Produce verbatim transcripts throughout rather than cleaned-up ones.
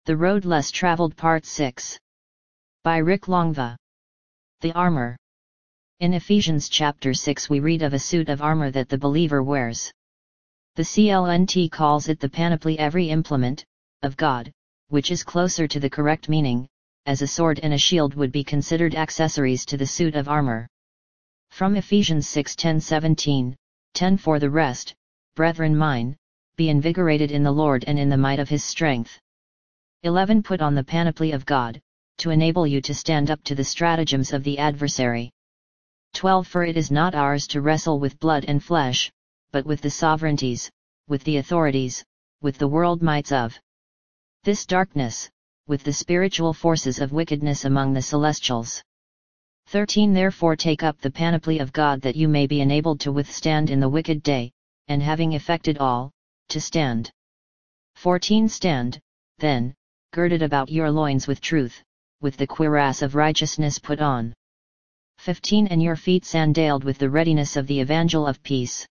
The Road Less Traveled Part six. By Rick Longva. The armor. In Ephesians chapter six we read of a suit of armor that the believer wears. The C L N T calls it the panoply, every implement of God, which is closer to the correct meaning, as a sword and a shield would be considered accessories to the suit of armor. From Ephesians six ten seventeen, ten For the rest, brethren mine, be invigorated in the Lord and in the might of his strength. eleven Put on the panoply of God, to enable you to stand up to the stratagems of the adversary. twelve For it is not ours to wrestle with blood and flesh, but with the sovereignties, with the authorities, with the world mights of this darkness, with the spiritual forces of wickedness among the celestials. thirteen Therefore take up the panoply of God that you may be enabled to withstand in the wicked day, and having effected all, to stand. fourteen Stand, then, girded about your loins with truth, with the cuirass of righteousness put on. fifteen And your feet sandaled with the readiness of the evangel of peace.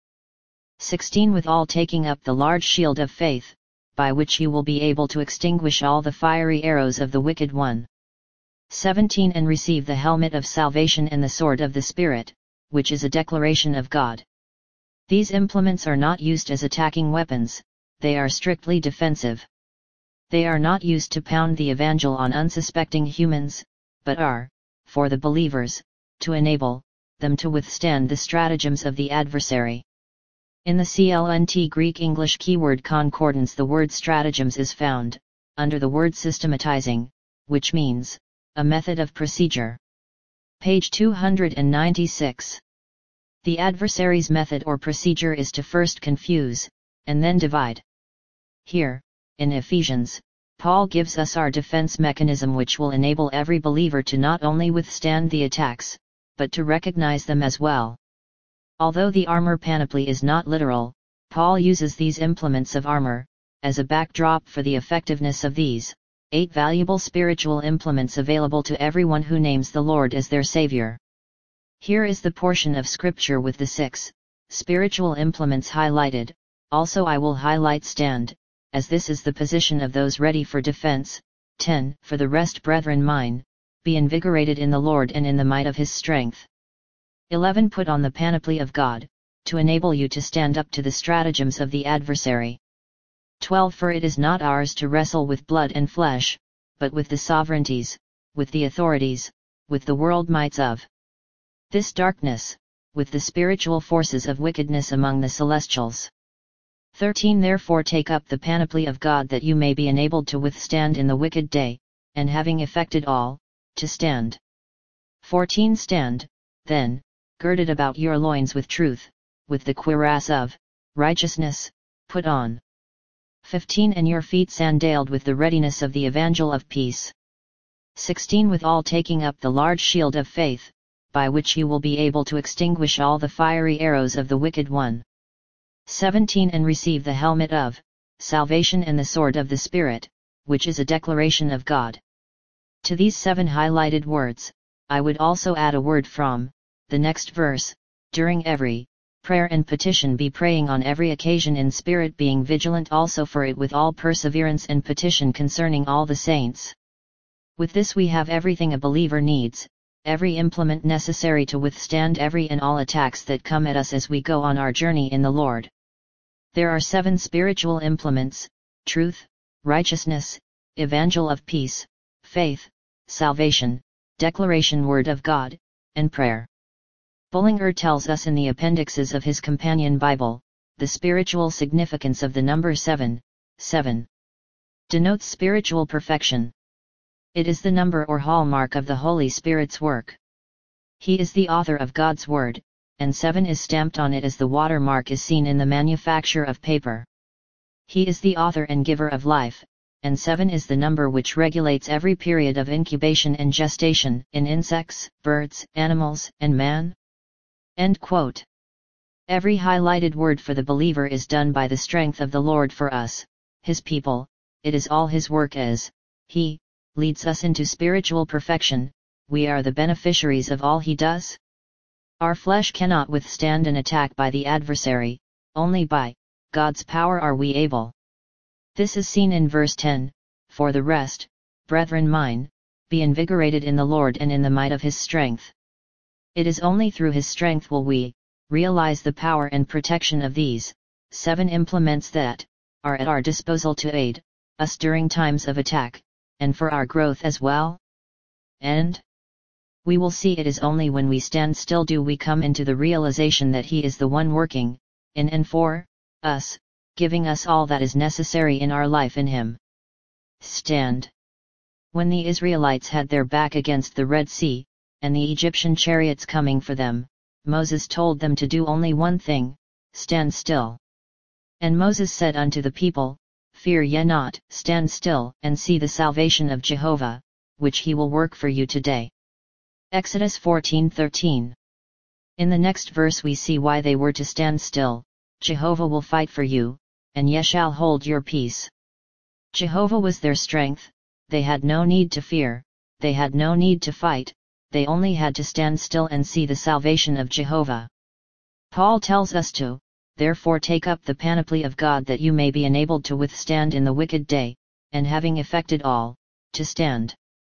sixteen With all taking up the large shield of faith, by which you will be able to extinguish all the fiery arrows of the wicked one. seventeen And receive the helmet of salvation and the sword of the Spirit, which is a declaration of God. These implements are not used as attacking weapons, they are strictly defensive. They are not used to pound the evangel on unsuspecting humans, but are, for the believers, to enable them to withstand the stratagems of the adversary. In the C L N T Greek-English keyword concordance the word stratagems is found, under the word systematizing, which means, a method of procedure. Page two hundred ninety-six. The adversary's method or procedure is to first confuse, and then divide. Here, in Ephesians, Paul gives us our defense mechanism which will enable every believer to not only withstand the attacks, but to recognize them as well. Although the armor panoply is not literal, Paul uses these implements of armor, as a backdrop for the effectiveness of these, eight valuable spiritual implements available to everyone who names the Lord as their Savior. Here is the portion of Scripture with the six spiritual implements highlighted. Also I will highlight stand, as this is the position of those ready for defense. ten For the rest brethren mine, be invigorated in the Lord and in the might of his strength. eleven Put on the panoply of God, to enable you to stand up to the stratagems of the adversary. twelve For it is not ours to wrestle with blood and flesh, but with the sovereignties, with the authorities, with the world mights of this darkness, with the spiritual forces of wickedness among the celestials. thirteen Therefore take up the panoply of God that you may be enabled to withstand in the wicked day, and having effected all, to stand. fourteen Stand, then, girded about your loins with truth, with the cuirass of righteousness put on. fifteen And your feet sandaled with the readiness of the evangel of peace. sixteen With all taking up the large shield of faith, by which you will be able to extinguish all the fiery arrows of the wicked one. seventeen And receive the helmet of salvation and the sword of the Spirit, which is a declaration of God. To these seven highlighted words, I would also add a word from the next verse. During every prayer and petition be praying on every occasion in spirit, being vigilant also for it with all perseverance and petition concerning all the saints. With this we have everything a believer needs, every implement necessary to withstand every and all attacks that come at us as we go on our journey in the Lord. There are seven spiritual implements: truth, righteousness, evangel of peace, faith, salvation, declaration word of God, and prayer. Bullinger tells us in the appendixes of his companion Bible, the spiritual significance of the number seven. seven denotes spiritual perfection. It is the number or hallmark of the Holy Spirit's work. He is the author of God's Word, and seven is stamped on it as the watermark is seen in the manufacture of paper. He is the author and giver of life, and seven is the number which regulates every period of incubation and gestation, in insects, birds, animals, and man. End quote. Every highlighted word for the believer is done by the strength of the Lord for us, his people. It is all his work as he leads us into spiritual perfection. We are the beneficiaries of all he does. Our flesh cannot withstand an attack by the adversary, only by God's power are we able. This is seen in verse ten, For the rest, brethren mine, be invigorated in the Lord and in the might of his strength. It is only through his strength will we realize the power and protection of these seven implements that are at our disposal to aid us during times of attack, and for our growth as well. And we will see it is only when we stand still do we come into the realization that he is the one working in and for us, giving us all that is necessary in our life in him. Stand. When the Israelites had their back against the Red Sea, and the Egyptian chariots coming for them, Moses told them to do only one thing: stand still. And Moses said unto the people, Fear ye not, stand still, and see the salvation of Jehovah, which he will work for you today. Exodus fourteen thirteen. In the next verse we see why they were to stand still: Jehovah will fight for you, and ye shall hold your peace. Jehovah was their strength, they had no need to fear, they had no need to fight, they only had to stand still and see the salvation of Jehovah. Paul tells us to, therefore take up the panoply of God that you may be enabled to withstand in the wicked day, and having effected all, to stand.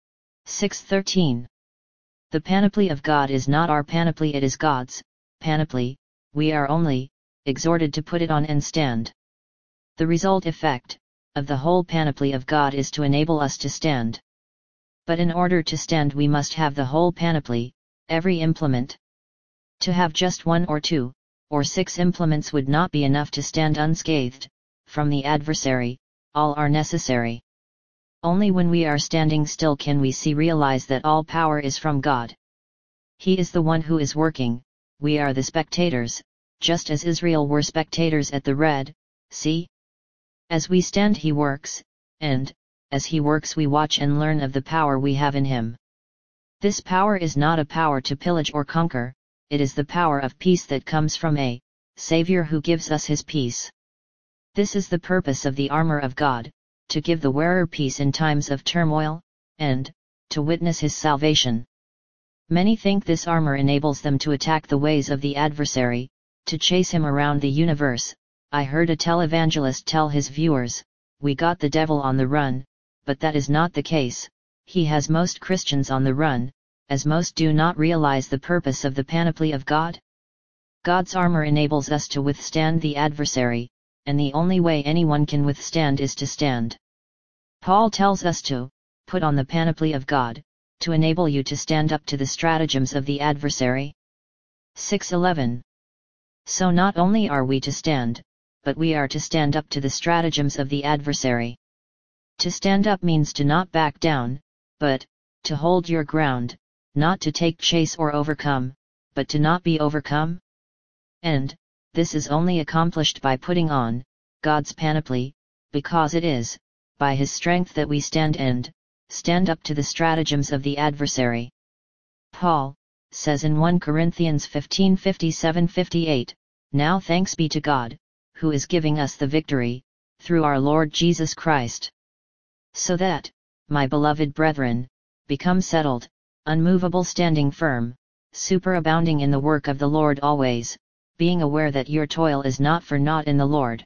six thirteen. The panoply of God is not our panoply, it is God's panoply, we are only exhorted to put it on and stand. The result effect of the whole panoply of God is to enable us to stand. But in order to stand we must have the whole panoply, every implement. To have just one or two, or six implements would not be enough to stand unscathed from the adversary, all are necessary. Only when we are standing still can we see realize that all power is from God. He is the one who is working, we are the spectators, just as Israel were spectators at the Red Sea. As we stand he works, and, as he works we watch and learn of the power we have in him. This power is not a power to pillage or conquer, it is the power of peace that comes from a Savior who gives us his peace. This is the purpose of the armor of God, to give the wearer peace in times of turmoil, and to witness his salvation. Many think this armor enables them to attack the ways of the adversary, to chase him around the universe. I heard a televangelist tell his viewers, we got the devil on the run, but that is not the case. He has most Christians on the run, as most do not realize the purpose of the panoply of God. God's armor enables us to withstand the adversary, and the only way anyone can withstand is to stand. Paul tells us to put on the panoply of God, to enable you to stand up to the stratagems of the adversary. six eleven. So not only are we to stand, but we are to stand up to the stratagems of the adversary. To stand up means to not back down, but to hold your ground, not to take chase or overcome, but to not be overcome. And this is only accomplished by putting on God's panoply, because it is by his strength that we stand and stand up to the stratagems of the adversary. Paul says in First Corinthians fifteen fifty-seven fifty-eight, Now thanks be to God, who is giving us the victory, through our Lord Jesus Christ. So that, my beloved brethren, become settled, unmovable, standing firm, superabounding in the work of the Lord always, being aware that your toil is not for naught in the Lord.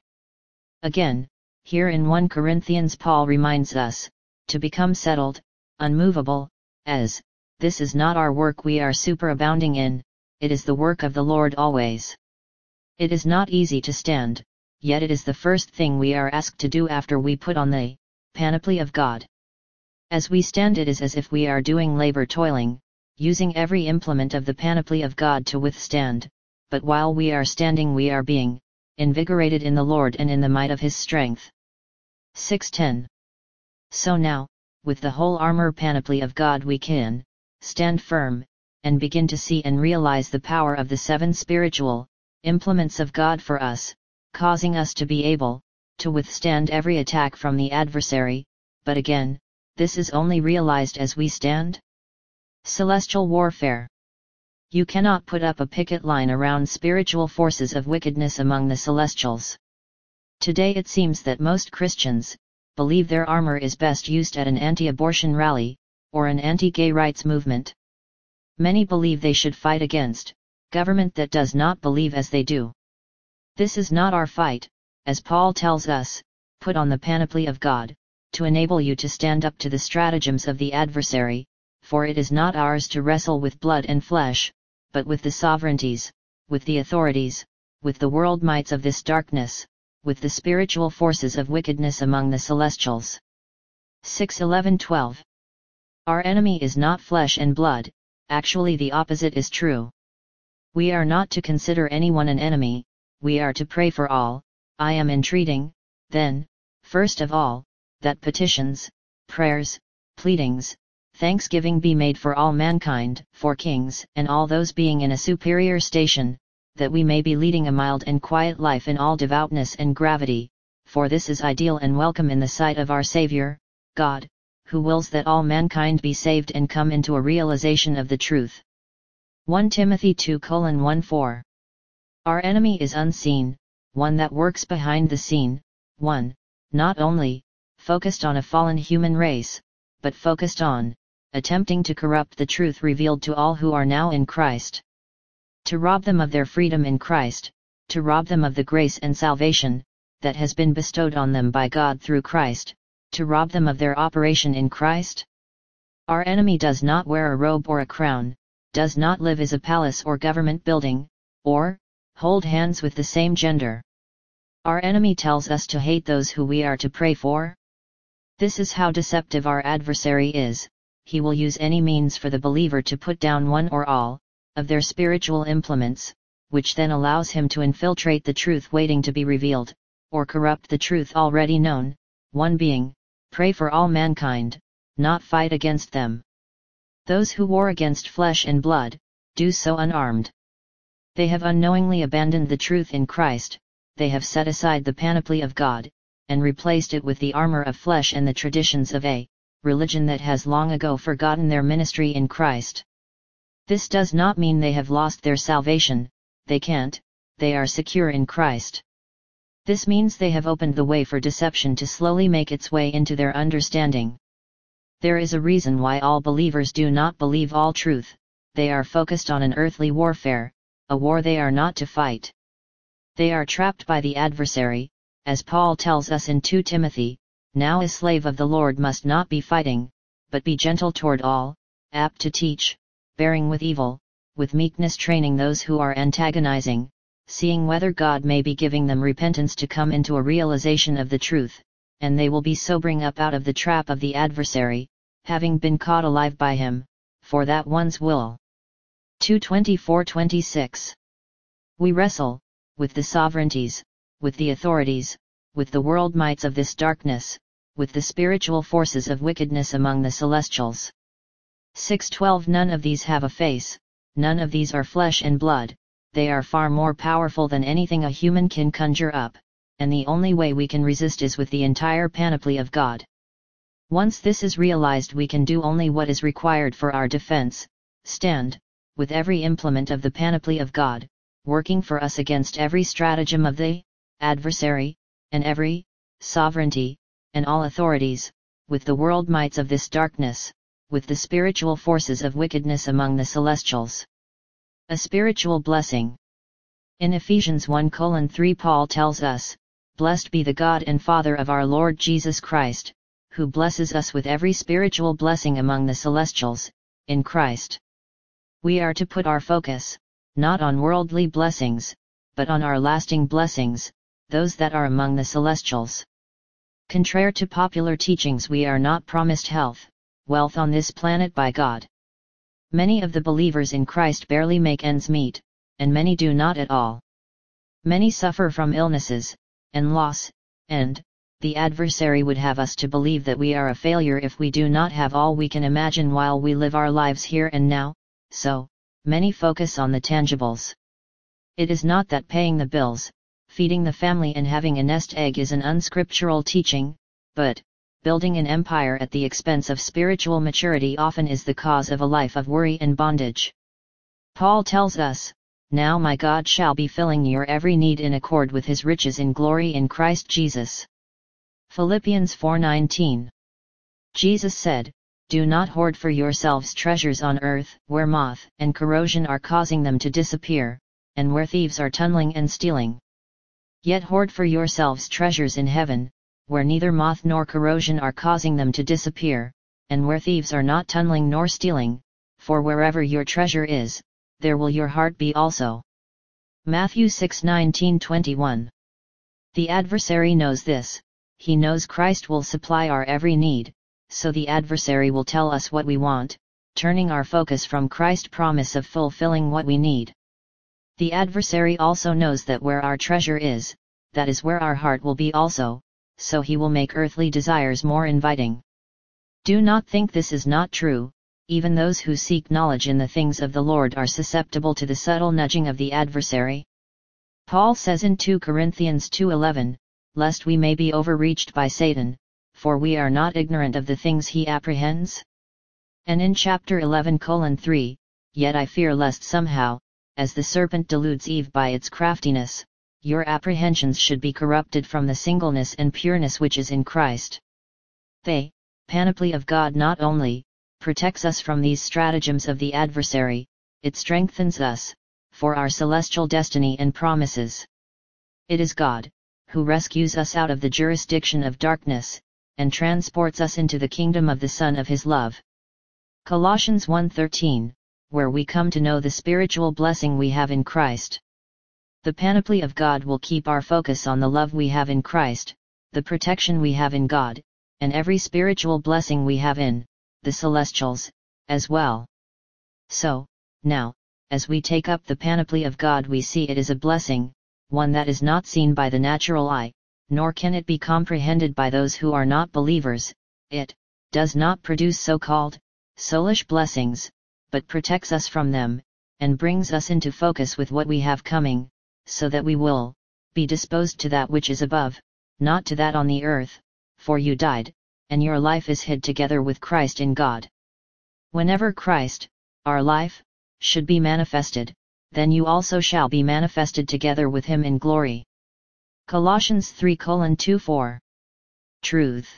Again, here in First Corinthians Paul reminds us, to become settled, unmovable, as, this is not our work we are superabounding in, it is the work of the Lord always. It is not easy to stand, yet it is the first thing we are asked to do after we put on the panoply of God. As we stand it is as if we are doing labor toiling, using every implement of the panoply of God to withstand, but while we are standing we are being invigorated in the Lord and in the might of his strength. six ten. So now, with the whole armor panoply of God we can stand firm, and begin to see and realize the power of the seven spiritual implements of God for us, causing us to be able to withstand every attack from the adversary. But again, this is only realized as we stand. Celestial warfare. You cannot put up a picket line around spiritual forces of wickedness among the celestials. Today it seems that most Christians believe their armor is best used at an anti-abortion rally, or an anti-gay rights movement. Many believe they should fight against government that does not believe as they do. This is not our fight, as Paul tells us, put on the panoply of God, to enable you to stand up to the stratagems of the adversary, for it is not ours to wrestle with blood and flesh, but with the sovereignties, with the authorities, with the world mights of this darkness, with the spiritual forces of wickedness among the celestials. six eleven twelve. Our enemy is not flesh and blood, actually the opposite is true. We are not to consider anyone an enemy, we are to pray for all. I am entreating, then, first of all, that petitions, prayers, pleadings, thanksgiving be made for all mankind, for kings, and all those being in a superior station, that we may be leading a mild and quiet life in all devoutness and gravity, for this is ideal and welcome in the sight of our Saviour, God, who wills that all mankind be saved and come into a realization of the truth. First Timothy two one four. Our enemy is unseen, one that works behind the scene, one, not only, focused on a fallen human race, but focused on, attempting to corrupt the truth revealed to all who are now in Christ. To rob them of their freedom in Christ, to rob them of the grace and salvation, that has been bestowed on them by God through Christ, to rob them of their operation in Christ. Our enemy does not wear a robe or a crown, does not live as a palace or government building, or, hold hands with the same gender. Our enemy tells us to hate those who we are to pray for. This is how deceptive our adversary is. He will use any means for the believer to put down one or all of their spiritual implements, which then allows him to infiltrate the truth waiting to be revealed, or corrupt the truth already known, one being, pray for all mankind, not fight against them. Those who war against flesh and blood, do so unarmed. They have unknowingly abandoned the truth in Christ, they have set aside the panoply of God, and replaced it with the armor of flesh and the traditions of a religion that has long ago forgotten their ministry in Christ. This does not mean they have lost their salvation, they can't, they are secure in Christ. This means they have opened the way for deception to slowly make its way into their understanding. There is a reason why all believers do not believe all truth, they are focused on an earthly warfare, a war they are not to fight. They are trapped by the adversary, as Paul tells us in Second Timothy, now a slave of the Lord must not be fighting, but be gentle toward all, apt to teach, bearing with evil, with meekness training those who are antagonizing, seeing whether God may be giving them repentance to come into a realization of the truth, and they will be sobering up out of the trap of the adversary, having been caught alive by him, for that one's will. Second Timothy four twenty-six. We wrestle, with the sovereignties, with the authorities, with the world mights of this darkness, with the spiritual forces of wickedness among the celestials. six twelve. None of these have a face, none of these are flesh and blood, they are far more powerful than anything a human can conjure up, and the only way we can resist is with the entire panoply of God. Once this is realized, we can do only what is required for our defense, stand, with every implement of the panoply of God, working for us against every stratagem of the adversary, and every sovereignty, and all authorities, with the world mights of this darkness, with the spiritual forces of wickedness among the celestials. A spiritual blessing. In Ephesians one three Paul tells us, Blessed be the God and Father of our Lord Jesus Christ, who blesses us with every spiritual blessing among the celestials, in Christ. We are to put our focus, not on worldly blessings, but on our lasting blessings, those that are among the celestials. Contrary to popular teachings, we are not promised health, wealth on this planet by God. Many of the believers in Christ barely make ends meet, and many do not at all. Many suffer from illnesses, and loss, and, the adversary would have us to believe that we are a failure if we do not have all we can imagine while we live our lives here and now, so, many focus on the tangibles. It is not that paying the bills, feeding the family and having a nest egg is an unscriptural teaching, but, building an empire at the expense of spiritual maturity often is the cause of a life of worry and bondage. Paul tells us, Now my God shall be filling your every need in accord with his riches in glory in Christ Jesus. Philippians four nineteen. Jesus said, Do not hoard for yourselves treasures on earth, where moth and corrosion are causing them to disappear, and where thieves are tunneling and stealing. Yet hoard for yourselves treasures in heaven, where neither moth nor corrosion are causing them to disappear, and where thieves are not tunneling nor stealing, for wherever your treasure is, there will your heart be also. Matthew six nineteen to twenty-one. The adversary knows this, he knows Christ will supply our every need, so the adversary will tell us what we want, turning our focus from Christ's promise of fulfilling what we need. The adversary also knows that where our treasure is, that is where our heart will be also, so he will make earthly desires more inviting. Do not think this is not true, even those who seek knowledge in the things of the Lord are susceptible to the subtle nudging of the adversary. Paul says in two Corinthians two eleven, lest we may be overreached by Satan, for we are not ignorant of the things he apprehends. And in chapter eleven colon three, yet I fear lest somehow, as the serpent deludes Eve by its craftiness, your apprehensions should be corrupted from the singleness and pureness which is in Christ. The panoply of God not only protects us from these stratagems of the adversary, it strengthens us for our celestial destiny and promises. It is God who rescues us out of the jurisdiction of darkness, and transports us into the kingdom of the Son of His love. Colossians one thirteen, where we come to know the spiritual blessing we have in Christ. The panoply of God will keep our focus on the love we have in Christ, the protection we have in God, and every spiritual blessing we have in the celestials, as well. So, now, as we take up the panoply of God, we see it is a blessing, one that is not seen by the natural eye, nor can it be comprehended by those who are not believers. It does not produce so-called soulish blessings, but protects us from them, and brings us into focus with what we have coming, so that we will be disposed to that which is above, not to that on the earth, for you died, and your life is hid together with Christ in God. Whenever Christ, our life, should be manifested, then you also shall be manifested together with him in glory. Colossians three colon two four. Truth.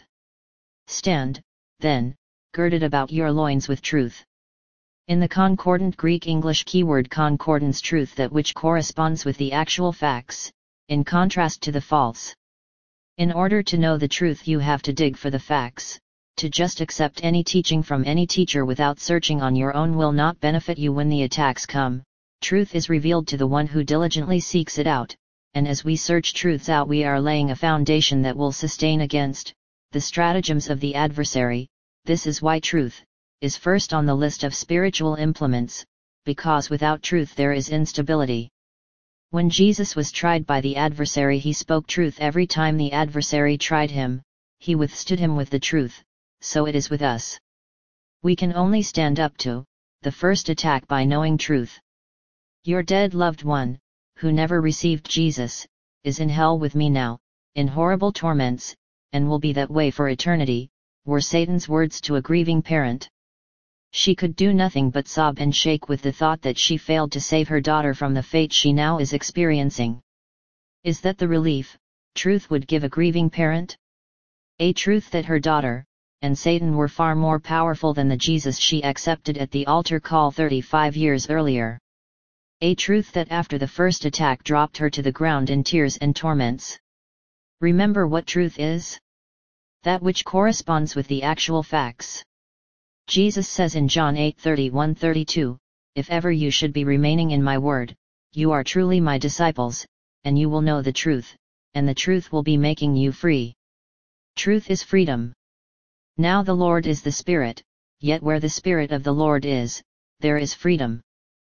Stand, then, girded about your loins with truth. In the concordant Greek-English keyword concordance, truth, that which corresponds with the actual facts, in contrast to the false. In order to know the truth you have to dig for the facts. To just accept any teaching from any teacher without searching on your own will not benefit you when the attacks come. Truth is revealed to the one who diligently seeks it out, and as we search truths out we are laying a foundation that will sustain against the stratagems of the adversary. This is why truth is first on the list of spiritual implements, because without truth there is instability. When Jesus was tried by the adversary, he spoke truth every time the adversary tried him, he withstood him with the truth. So it is with us. We can only stand up to the first attack by knowing truth. Your dead loved one, who never received Jesus, is in hell with me now, in horrible torments, and will be that way for eternity, were Satan's words to a grieving parent. She could do nothing but sob and shake with the thought that she failed to save her daughter from the fate she now is experiencing. Is that the relief truth would give a grieving parent? A truth that her daughter and Satan were far more powerful than the Jesus she accepted at the altar call thirty-five years earlier. A truth that after the first attack dropped her to the ground in tears and torments. Remember what truth is? That which corresponds with the actual facts. Jesus says in John eight thirty-one to thirty-two, if ever you should be remaining in my word, you are truly my disciples, and you will know the truth, and the truth will be making you free. Truth is freedom. Now the Lord is the Spirit, yet where the Spirit of the Lord is, there is freedom.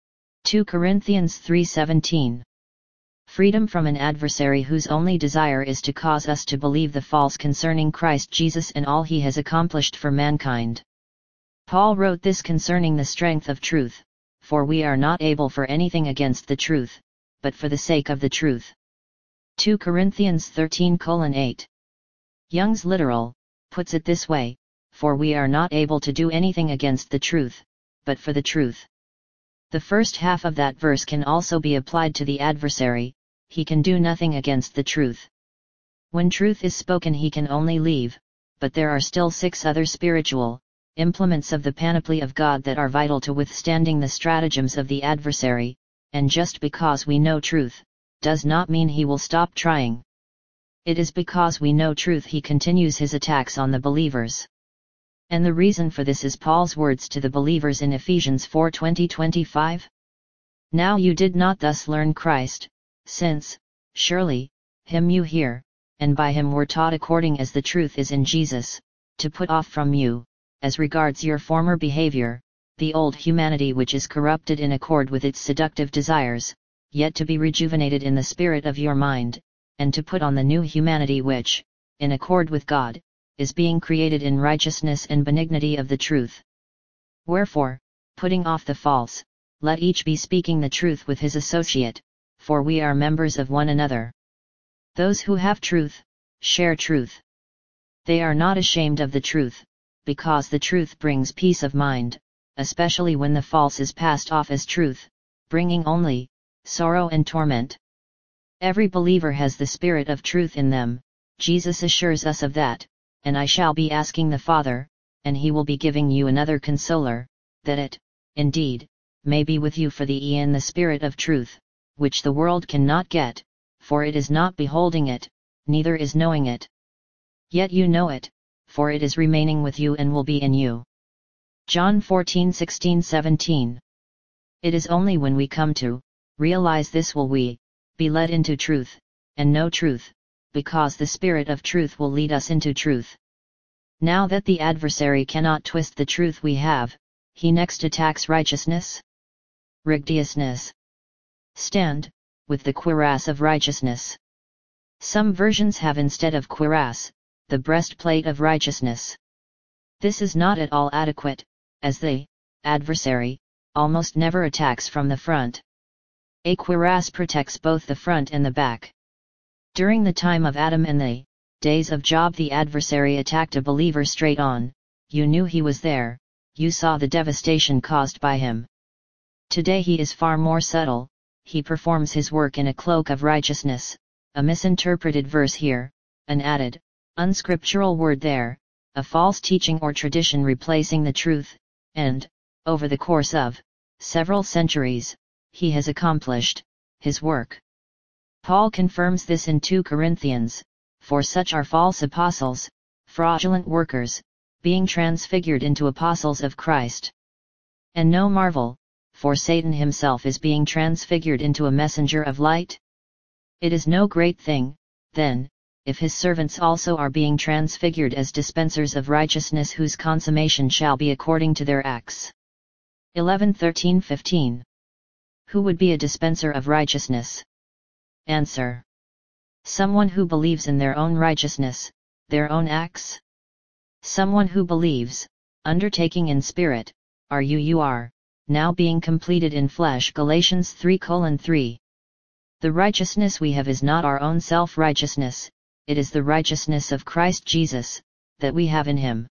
two Corinthians three seventeen. Freedom from an adversary whose only desire is to cause us to believe the false concerning Christ Jesus and all he has accomplished for mankind. Paul wrote this concerning the strength of truth, for we are not able for anything against the truth, but for the sake of the truth. two Corinthians thirteen colon eight. Young's literal puts it this way, for we are not able to do anything against the truth, but for the truth. The first half of that verse can also be applied to the adversary, he can do nothing against the truth. When truth is spoken he can only leave, but there are still six other spiritual implements of the panoply of God that are vital to withstanding the stratagems of the adversary, and just because we know truth, does not mean he will stop trying. It is because we know truth he continues his attacks on the believers. And the reason for this is Paul's words to the believers in Ephesians four twenty to twenty-five. Now you did not thus learn Christ, since, surely, him you hear, and by him were taught according as the truth is in Jesus, to put off from you, as regards your former behavior, the old humanity which is corrupted in accord with its seductive desires, yet to be rejuvenated in the spirit of your mind, and to put on the new humanity which, in accord with God, is being created in righteousness and benignity of the truth. Wherefore, putting off the false, let each be speaking the truth with his associate, for we are members of one another. Those who have truth, share truth. They are not ashamed of the truth, because the truth brings peace of mind, especially when the false is passed off as truth, bringing only sorrow and torment. Every believer has the Spirit of truth in them, Jesus assures us of that, and I shall be asking the Father, and he will be giving you another consoler, that it, indeed, may be with you for the aeon the Spirit of truth, which the world cannot get, for it is not beholding it, neither is knowing it. Yet you know it, for it is remaining with you and will be in you. John fourteen sixteen seventeen. It is only when we come to realize this will we be led into truth, and know truth, because the Spirit of truth will lead us into truth. Now that the adversary cannot twist the truth we have, he next attacks righteousness. Righteousness. Stand, with the cuirass of righteousness. Some versions have instead of cuirass, the breastplate of righteousness. This is not at all adequate, as the adversary almost never attacks from the front. A cuirass protects both the front and the back. During the time of Adam and the days of Job, the adversary attacked a believer straight on. You knew he was there, you saw the devastation caused by him. Today he is far more subtle, he performs his work in a cloak of righteousness, a misinterpreted verse here, an added, unscriptural word there, a false teaching or tradition replacing the truth, and, over the course of several centuries, he has accomplished his work. Paul confirms this in two Corinthians, for such are false apostles, fraudulent workers, being transfigured into apostles of Christ. And no marvel, for Satan himself is being transfigured into a messenger of light. It is no great thing, then, if his servants also are being transfigured as dispensers of righteousness whose consummation shall be according to their acts. eleven thirteen fifteen. Who would be a dispenser of righteousness? Answer. Someone who believes in their own righteousness, their own acts. Someone who believes, undertaking in spirit, are you you are, now being completed in flesh. Galatians three colon three. The righteousness we have is not our own self-righteousness, it is the righteousness of Christ Jesus, that we have in him.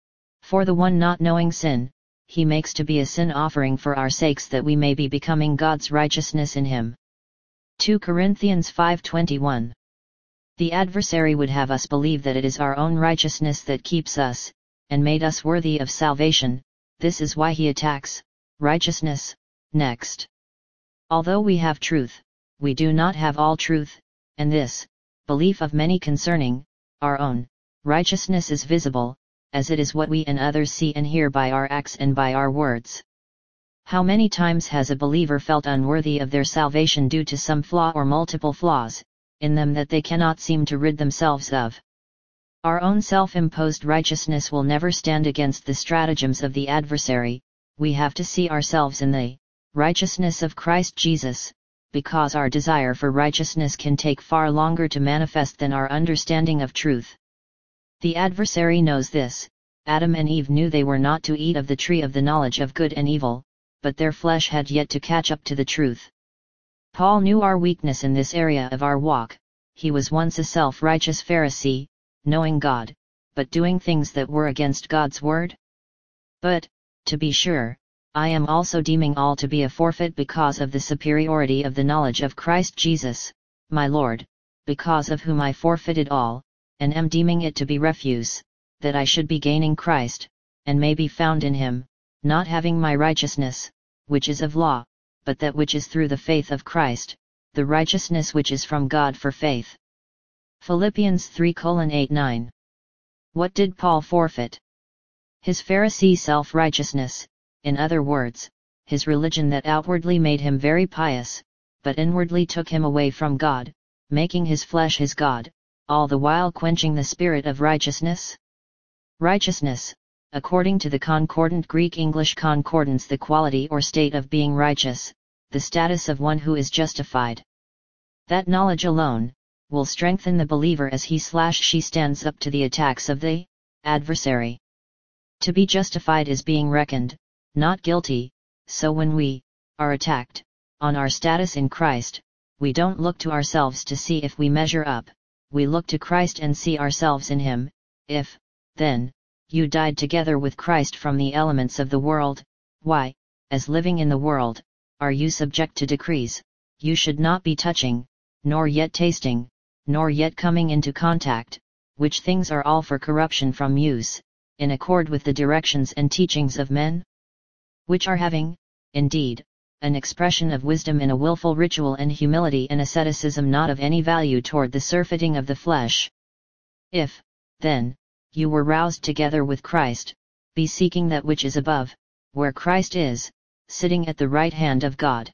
For the one not knowing sin, he makes to be a sin offering for our sakes that we may be becoming God's righteousness in him. two Corinthians five twenty-one. The adversary would have us believe that it is our own righteousness that keeps us, and made us worthy of salvation. This is why he attacks righteousness next. Although we have truth, we do not have all truth, and this belief of many concerning our own righteousness is visible, as it is what we and others see and hear by our acts and by our words. How many times has a believer felt unworthy of their salvation due to some flaw or multiple flaws in them that they cannot seem to rid themselves of? Our own self-imposed righteousness will never stand against the stratagems of the adversary. We have to see ourselves in the righteousness of Christ Jesus, because our desire for righteousness can take far longer to manifest than our understanding of truth. The adversary knows this. Adam and Eve knew they were not to eat of the tree of the knowledge of good and evil, but their flesh had yet to catch up to the truth. Paul knew our weakness in this area of our walk. He was once a self-righteous Pharisee, knowing God, but doing things that were against God's word. But, to be sure, I am also deeming all to be a forfeit because of the superiority of the knowledge of Christ Jesus, my Lord, because of whom I forfeited all, and am deeming it to be refuse, that I should be gaining Christ, and may be found in him, not having my righteousness, which is of law, but that which is through the faith of Christ, the righteousness which is from God for faith. Philippians three eight nine. What did Paul forfeit? His Pharisee self-righteousness, in other words, his religion that outwardly made him very pious, but inwardly took him away from God, making his flesh his God, all the while quenching the spirit of righteousness? Righteousness, according to the Concordant Greek-English Concordance, the quality or state of being righteous, the status of one who is justified. That knowledge alone will strengthen the believer as he slash she stands up to the attacks of the adversary. To be justified is being reckoned, not guilty, so when we are attacked, on our status in Christ, we don't look to ourselves to see if we measure up, we look to Christ and see ourselves in Him. If, then, you died together with Christ from the elements of the world, why, as living in the world, are you subject to decrees? You should not be touching, nor yet tasting, nor yet coming into contact, which things are all for corruption from use, in accord with the directions and teachings of men, which are having, indeed, an expression of wisdom in a willful ritual and humility and asceticism not of any value toward the surfeiting of the flesh. If, then, you were roused together with Christ, be seeking that which is above, where Christ is, sitting at the right hand of God.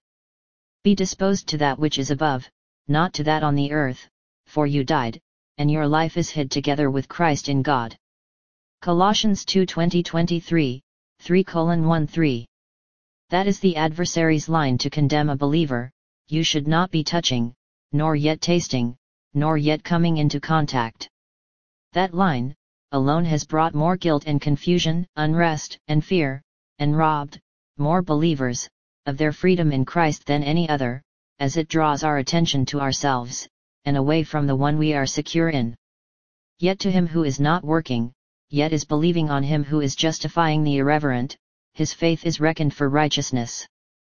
Be disposed to that which is above, not to that on the earth, for you died, and your life is hid together with Christ in God. Colossians two twenty to twenty-three, three one three. That is the adversary's line to condemn a believer: you should not be touching, nor yet tasting, nor yet coming into contact. That line alone has brought more guilt and confusion, unrest and fear, and robbed more believers of their freedom in Christ than any other, as it draws our attention to ourselves, and away from the one we are secure in. Yet to him who is not working, yet is believing on Him who is justifying the irreverent, his faith is reckoned for righteousness.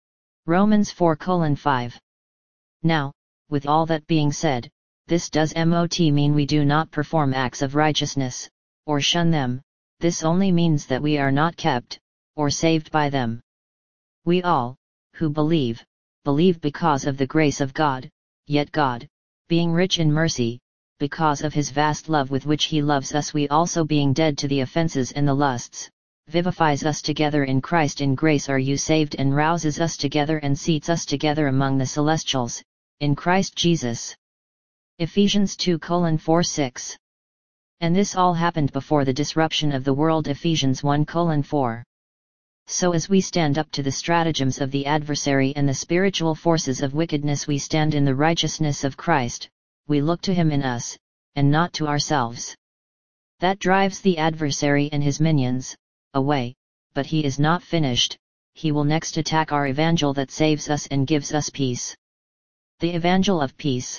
Romans four five. Now, with all that being said, this does not mean we do not perform acts of righteousness, or shun them. This only means that we are not kept, or saved by them. We all, who believe, believe because of the grace of God, yet God, being rich in mercy, because of His vast love with which He loves us, we also being dead to the offenses and the lusts, vivifies us together in Christ. In grace are you saved, and rouses us together and seats us together among the celestials, in Christ Jesus. Ephesians two four six. And this all happened before the disruption of the world. Ephesians one four. So as we stand up to the stratagems of the adversary and the spiritual forces of wickedness, we stand in the righteousness of Christ, we look to Him in us, and not to ourselves. That drives the adversary and his minions away, but he is not finished. He will next attack our evangel that saves us and gives us peace. The evangel of peace.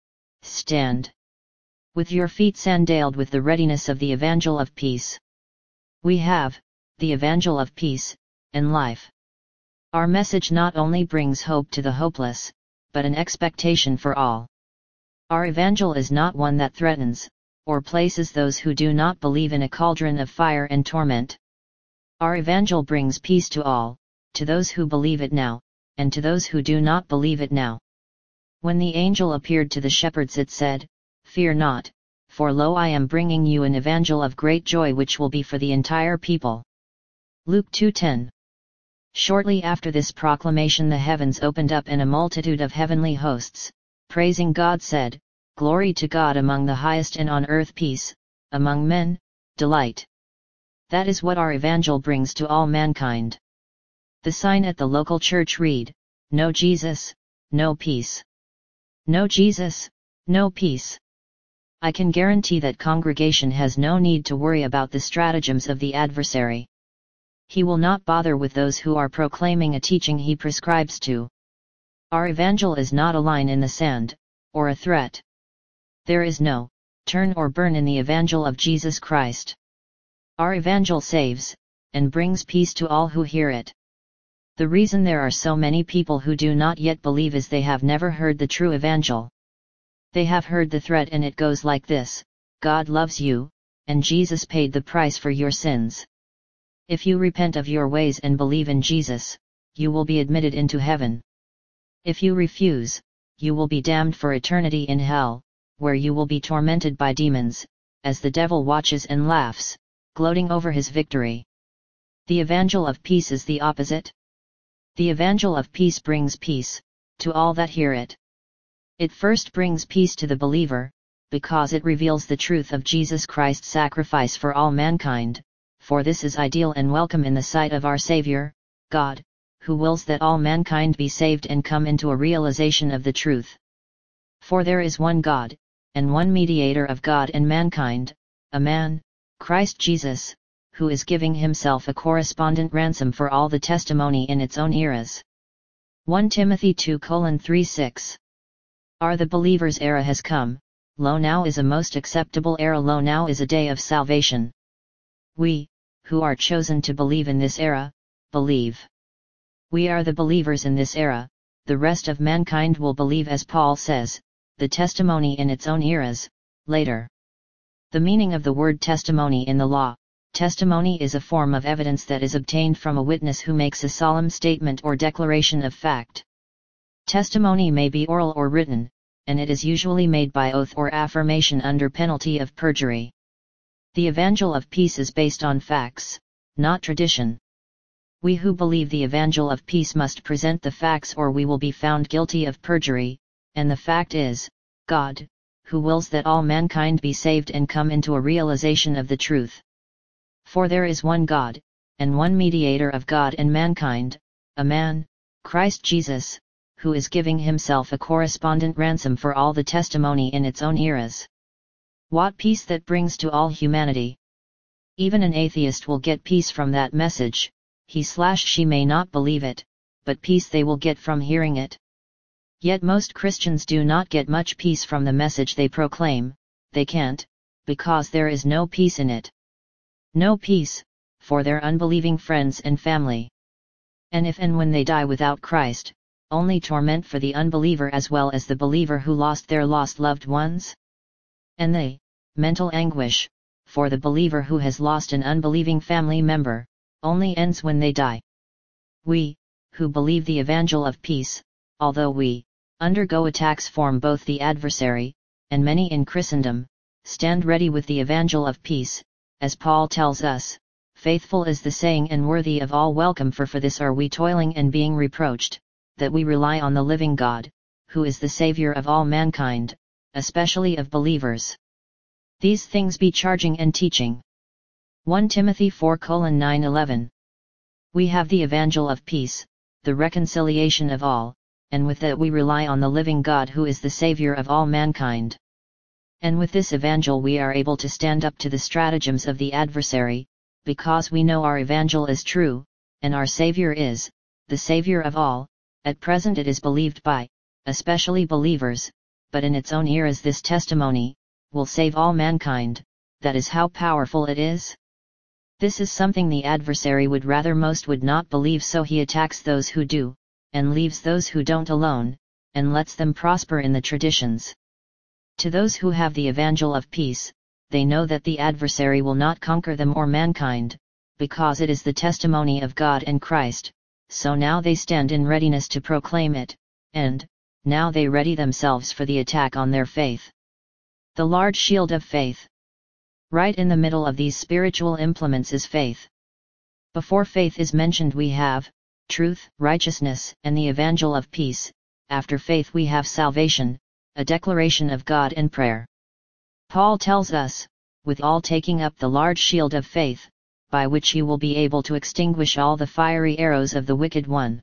Stand with your feet sandaled with the readiness of the evangel of peace. We have the evangel of peace and life. Our message not only brings hope to the hopeless, but an expectation for all. Our evangel is not one that threatens, or places those who do not believe in a cauldron of fire and torment. Our evangel brings peace to all, to those who believe it now, and to those who do not believe it now. When the angel appeared to the shepherds, it said, "Fear not, for lo, I am bringing you an evangel of great joy which will be for the entire people." Luke two ten. Shortly after this proclamation the heavens opened up, and a multitude of heavenly hosts, praising God, said, "Glory to God among the highest, and on earth peace, among men, delight." That is what our evangel brings to all mankind. The sign at the local church read, "No Jesus, no peace." No Jesus, no peace. I can guarantee that congregation has no need to worry about the stratagems of the adversary. He will not bother with those who are proclaiming a teaching he prescribes to. Our evangel is not a line in the sand, or a threat. There is no turn or burn in the evangel of Jesus Christ. Our evangel saves, and brings peace to all who hear it. The reason there are so many people who do not yet believe is they have never heard the true evangel. They have heard the threat, and it goes like this: God loves you, and Jesus paid the price for your sins. If you repent of your ways and believe in Jesus, you will be admitted into heaven. If you refuse, you will be damned for eternity in hell. where you will be tormented by demons, as the devil watches and laughs, gloating over his victory. The Evangel of Peace is the opposite. The Evangel of Peace brings peace to all that hear it. It first brings peace to the believer, because it reveals the truth of Jesus Christ's sacrifice for all mankind, for this is ideal and welcome in the sight of our Savior, God, who wills that all mankind be saved and come into a realization of the truth. For there is one God, and one mediator of God and mankind, a man, Christ Jesus, who is giving himself a correspondent ransom for all the testimony in its own eras. First Timothy two three six. Are the believer's era has come, lo now is a most acceptable era, lo now is a day of salvation. We, who are chosen to believe in this era, believe. We are the believers in this era, the rest of mankind will believe, as Paul says, the testimony in its own eras, later. The meaning of the word testimony in the law: testimony is a form of evidence that is obtained from a witness who makes a solemn statement or declaration of fact. Testimony may be oral or written, and it is usually made by oath or affirmation under penalty of perjury. The Evangel of Peace is based on facts, not tradition. We who believe the Evangel of Peace must present the facts or we will be found guilty of perjury, and the fact is, God, who wills that all mankind be saved and come into a realization of the truth. For there is one God, and one mediator of God and mankind, a man, Christ Jesus, who is giving himself a correspondent ransom for all the testimony in its own eras. What peace that brings to all humanity! Even an atheist will get peace from that message. He slash she may not believe it, but peace they will get from hearing it. Yet most Christians do not get much peace from the message they proclaim. They can't, because there is no peace in it. No peace, for their unbelieving friends and family. And if and when they die without Christ, only torment for the unbeliever as well as the believer who lost their lost loved ones. And they, mental anguish, for the believer who has lost an unbelieving family member, only ends when they die. We, who believe the Evangel of Peace, although we undergo attacks from both the adversary, and many in Christendom, stand ready with the Evangel of Peace, as Paul tells us, faithful is the saying and worthy of all welcome, for for this are we toiling and being reproached, that we rely on the living God, who is the Saviour of all mankind, especially of believers. These things be charging and teaching. First Timothy four nine eleven. We have the Evangel of Peace, the reconciliation of all, and with that we rely on the living God who is the Saviour of all mankind. And with this Evangel we are able to stand up to the stratagems of the adversary, because we know our Evangel is true, and our Saviour is the Saviour of all. At present it is believed by, especially believers, but in its own eras this testimony will save all mankind. That is how powerful it is. This is something the adversary would rather most would not believe, so he attacks those who do, and leaves those who don't alone, and lets them prosper in the traditions. To those who have the Evangel of Peace, they know that the adversary will not conquer them or mankind, because it is the testimony of God and Christ, so now they stand in readiness to proclaim it, and, now they ready themselves for the attack on their faith. The large shield of faith. Right in the middle of these spiritual implements is faith. Before faith is mentioned we have truth, righteousness, and the Evangel of Peace. After faith we have salvation, a declaration of God and prayer. Paul tells us, with all taking up the large shield of faith, by which you will be able to extinguish all the fiery arrows of the wicked one.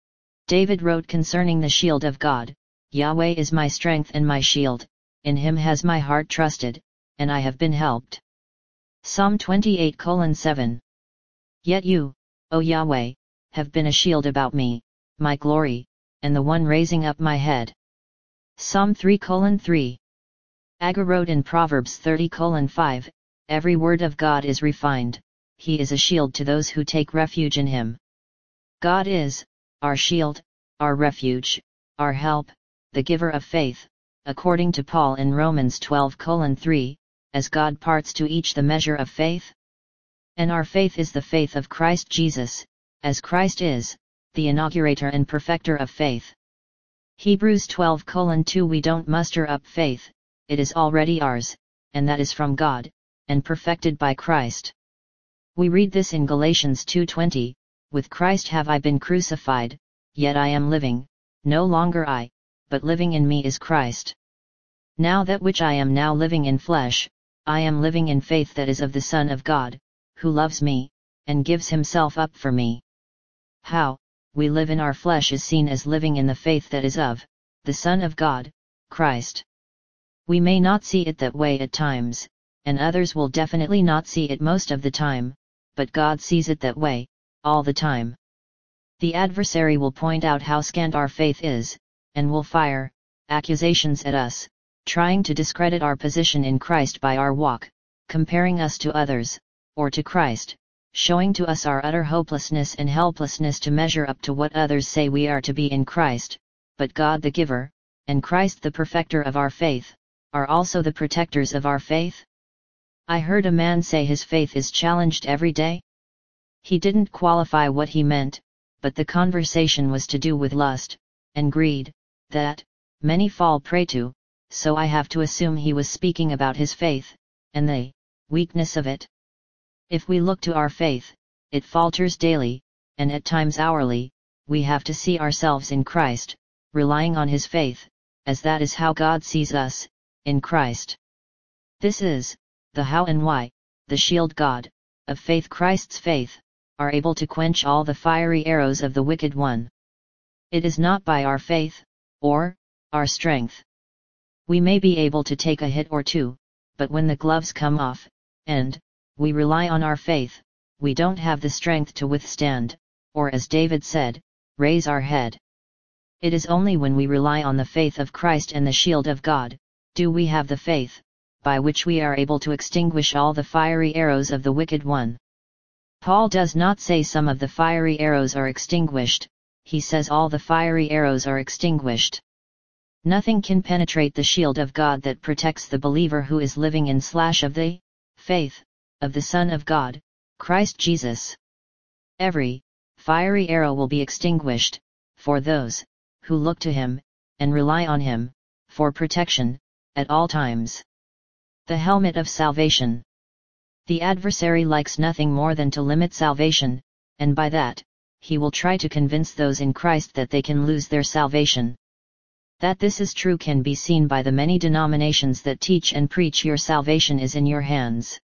David wrote concerning the shield of God, Yahweh is my strength and my shield, in him has my heart trusted, and I have been helped. Psalm twenty-eight seven. Yet you, O Yahweh, have been a shield about me, my glory, and the one raising up my head. Psalm three three. Agur wrote in Proverbs thirty five, every word of God is refined, he is a shield to those who take refuge in him. God is our shield, our refuge, our help, the giver of faith, according to Paul in Romans twelve three, as God parts to each the measure of faith. And our faith is the faith of Christ Jesus, as Christ is the inaugurator and perfecter of faith. Hebrews twelve two. We don't muster up faith, it is already ours, and that is from God, and perfected by Christ. We read this in Galatians two twenty, with Christ have I been crucified, yet I am living, no longer I, but living in me is Christ. Now that which I am now living in flesh, I am living in faith that is of the Son of God, who loves me, and gives himself up for me. How we live in our flesh is seen as living in the faith that is of the Son of God, Christ. We may not see it that way at times, and others will definitely not see it most of the time, but God sees it that way, all the time. The adversary will point out how scant our faith is, and will fire accusations at us, trying to discredit our position in Christ by our walk, comparing us to others, or to Christ, showing to us our utter hopelessness and helplessness to measure up to what others say we are to be in Christ, but God the giver, and Christ the perfecter of our faith, are also the protectors of our faith? I heard a man say his faith is challenged every day. He didn't qualify what he meant, but the conversation was to do with lust, and greed, that many fall prey to, so I have to assume he was speaking about his faith, and the weakness of it. If we look to our faith, it falters daily, and at times hourly. We have to see ourselves in Christ, relying on his faith, as that is how God sees us, in Christ. This is the how and why the shield God, of faith, Christ's faith, are able to quench all the fiery arrows of the wicked one. It is not by our faith, or our strength. We may be able to take a hit or two, but when the gloves come off, and we rely on our faith, we don't have the strength to withstand, or as David said, raise our head. It is only when we rely on the faith of Christ and the shield of God, do we have the faith, by which we are able to extinguish all the fiery arrows of the wicked one. Paul does not say some of the fiery arrows are extinguished, he says all the fiery arrows are extinguished. Nothing can penetrate the shield of God that protects the believer who is living in slash of the faith of the Son of God, Christ Jesus. Every fiery arrow will be extinguished, for those who look to him, and rely on him, for protection, at all times. The helmet of salvation. The adversary likes nothing more than to limit salvation, and by that, he will try to convince those in Christ that they can lose their salvation. That this is true can be seen by the many denominations that teach and preach your salvation is in your hands.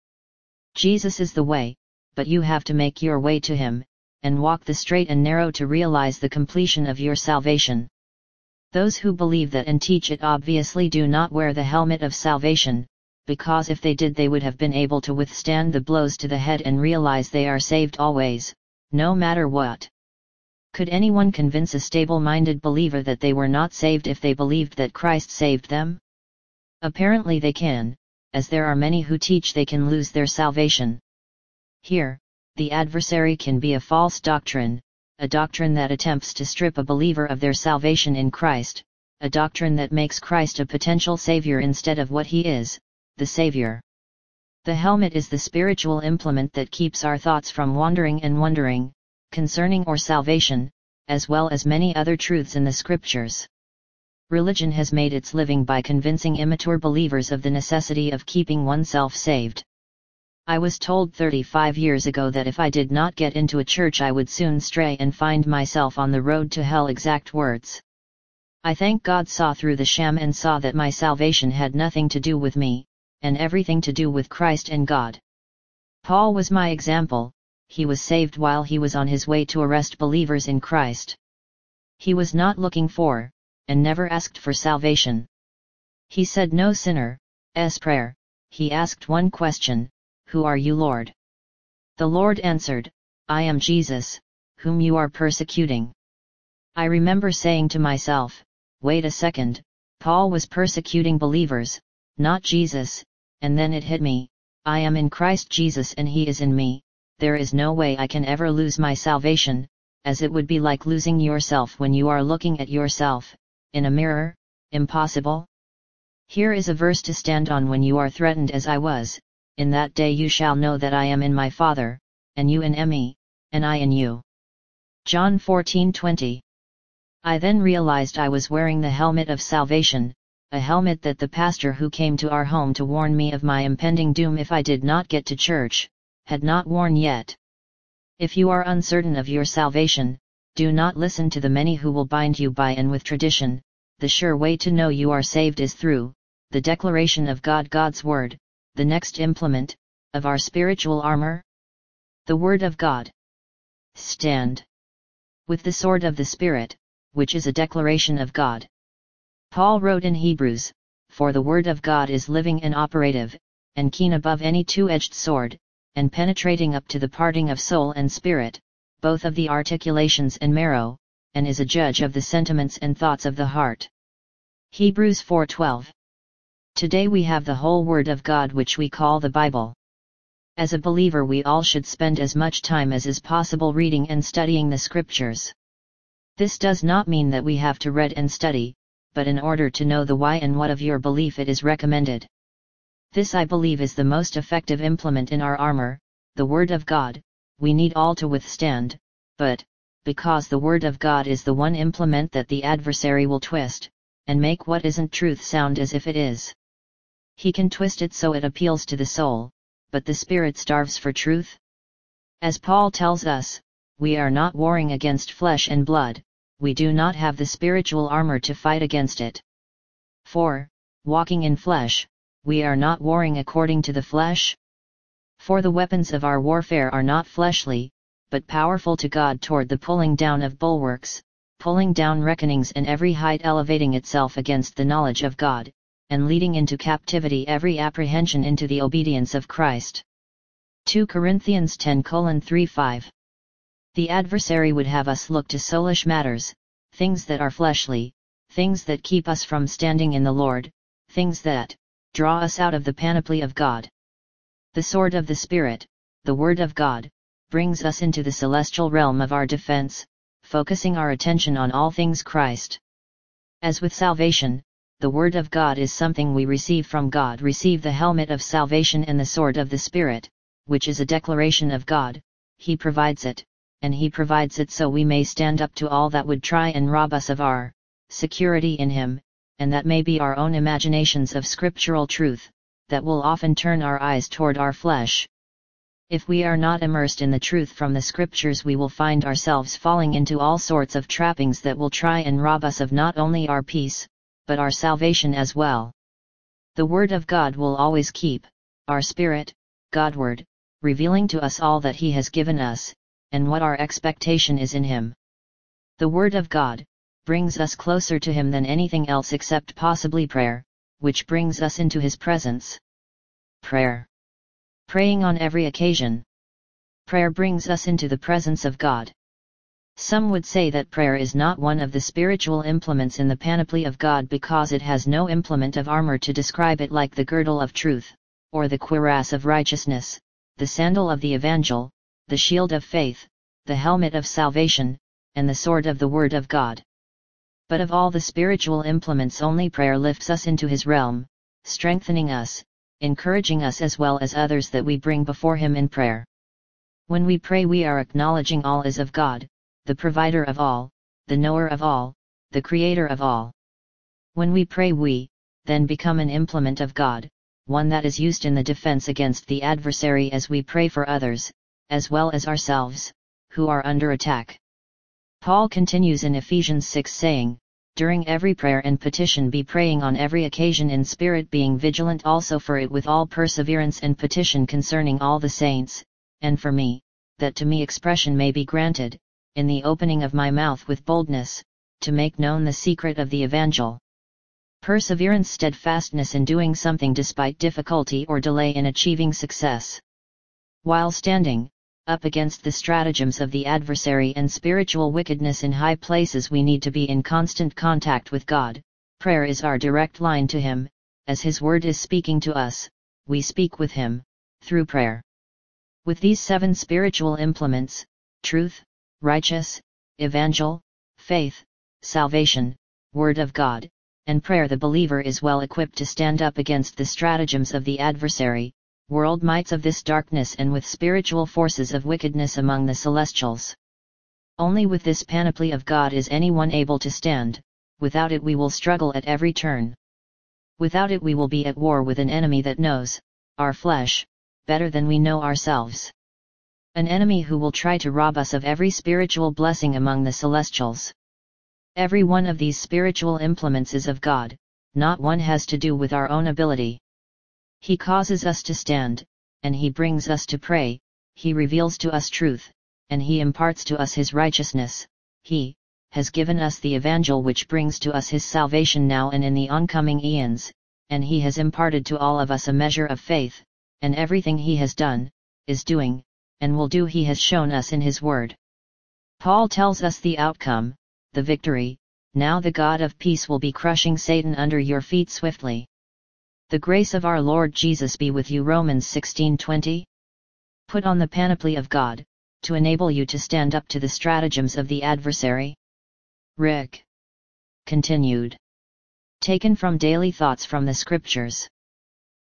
Jesus is the way, but you have to make your way to him, and walk the straight and narrow to realize the completion of your salvation. Those who believe that and teach it obviously do not wear the helmet of salvation, because if they did they would have been able to withstand the blows to the head and realize they are saved always, no matter what. Could anyone convince a stable-minded believer that they were not saved if they believed that Christ saved them? Apparently they can, as there are many who teach they can lose their salvation. Here, the adversary can be a false doctrine, a doctrine that attempts to strip a believer of their salvation in Christ, a doctrine that makes Christ a potential savior instead of what he is, the Savior. The helmet is the spiritual implement that keeps our thoughts from wandering and wondering, concerning our salvation, as well as many other truths in the Scriptures. Religion has made its living by convincing immature believers of the necessity of keeping oneself saved. I was told thirty-five years ago that if I did not get into a church I would soon stray and find myself on the road to hell. Exact words. I thank God saw through the sham and saw that my salvation had nothing to do with me, and everything to do with Christ and God. Paul was my example. He was saved while he was on his way to arrest believers in Christ. He was not looking for, and never asked for salvation. He said no sinner's prayer. He asked one question, "Who are you, Lord?" The Lord answered, "I am Jesus, whom you are persecuting." I remember saying to myself, wait a second, Paul was persecuting believers, not Jesus, and then it hit me, I am in Christ Jesus and he is in me. There is no way I can ever lose my salvation, as it would be like losing yourself when you are looking at yourself in a mirror. Impossible. Here is a verse to stand on when you are threatened as I was. In that day you shall know that I am in my Father, and you in me, and I in you. John fourteen twenty. I then realized I was wearing the helmet of salvation, a helmet that the pastor who came to our home to warn me of my impending doom if I did not get to church, had not worn yet. If you are uncertain of your salvation, do not listen to the many who will bind you by and with tradition. The sure way to know you are saved is through the declaration of God, God's Word, the next implement of our spiritual armor. The Word of God. Stand with the sword of the Spirit, which is a declaration of God. Paul wrote in Hebrews, "For the Word of God is living and operative, and keen above any two-edged sword, and penetrating up to the parting of soul and spirit, both of the articulations and marrow, and is a judge of the sentiments and thoughts of the heart." Hebrews four twelve. Today we have the whole Word of God, which we call the Bible. As a believer, we all should spend as much time as is possible reading and studying the Scriptures. This does not mean that we have to read and study, but in order to know the why and what of your belief, it is recommended. This, I believe, is the most effective implement in our armor, the Word of God. We need all to withstand, but, because the Word of God is the one implement that the adversary will twist, and make what isn't truth sound as if it is. He can twist it so it appeals to the soul, but the spirit starves for truth. As Paul tells us, we are not warring against flesh and blood, we do not have the spiritual armor to fight against it. For, walking in flesh, we are not warring according to the flesh. For the weapons of our warfare are not fleshly, but powerful to God toward the pulling down of bulwarks, pulling down reckonings and every height elevating itself against the knowledge of God, and leading into captivity every apprehension into the obedience of Christ. two Corinthians ten three five. The adversary would have us look to soulish matters, things that are fleshly, things that keep us from standing in the Lord, things that draw us out of the panoply of God. The sword of the Spirit, the Word of God, brings us into the celestial realm of our defense, focusing our attention on all things Christ. As with salvation, the Word of God is something we receive from God. Receive the helmet of salvation and the sword of the Spirit, which is a declaration of God. He provides it, and He provides it so we may stand up to all that would try and rob us of our security in Him, and that may be our own imaginations of scriptural truth, that will often turn our eyes toward our flesh. If we are not immersed in the truth from the Scriptures, we will find ourselves falling into all sorts of trappings that will try and rob us of not only our peace, but our salvation as well. The Word of God will always keep our spirit, Godward, revealing to us all that He has given us, and what our expectation is in Him. The Word of God brings us closer to Him than anything else except possibly prayer, which brings us into His presence. Prayer. Praying on every occasion. Prayer brings us into the presence of God. Some would say that prayer is not one of the spiritual implements in the panoply of God because it has no implement of armor to describe it, like the girdle of truth, or the cuirass of righteousness, the sandal of the evangel, the shield of faith, the helmet of salvation, and the sword of the Word of God. But of all the spiritual implements, only prayer lifts us into His realm, strengthening us, encouraging us as well as others that we bring before Him in prayer. When we pray, we are acknowledging all is of God, the provider of all, the knower of all, the creator of all. When we pray, we then become an implement of God, one that is used in the defense against the adversary as we pray for others, as well as ourselves, who are under attack. Paul continues in Ephesians six saying, "During every prayer and petition be praying on every occasion in spirit, being vigilant also for it with all perseverance and petition concerning all the saints, and for me, that to me expression may be granted, in the opening of my mouth with boldness, to make known the secret of the evangel." Perseverance, steadfastness in doing something despite difficulty or delay in achieving success. While standing up against the stratagems of the adversary and spiritual wickedness in high places, we need to be in constant contact with God. Prayer is our direct line to Him. As His Word is speaking to us, we speak with Him, through prayer. With these seven spiritual implements, truth, righteous, evangel, faith, salvation, Word of God, and prayer, the believer is well equipped to stand up against the stratagems of the adversary, world mights of this darkness, and with spiritual forces of wickedness among the celestials. Only with this panoply of God is anyone able to stand. Without it we will struggle at every turn. Without it we will be at war with an enemy that knows, our flesh, better than we know ourselves. An enemy who will try to rob us of every spiritual blessing among the celestials. Every one of these spiritual implements is of God, not one has to do with our own ability. He causes us to stand, and He brings us to pray, He reveals to us truth, and He imparts to us His righteousness. He has given us the Evangel which brings to us His salvation now and in the oncoming eons, and He has imparted to all of us a measure of faith, and everything He has done, is doing, and will do He has shown us in His Word. Paul tells us the outcome, the victory. Now the God of peace will be crushing Satan under your feet swiftly. The grace of our Lord Jesus be with you. Romans sixteen twenty. Put on the panoply of God, to enable you to stand up to the stratagems of the adversary. Rick. Continued. Taken from Daily Thoughts from the Scriptures.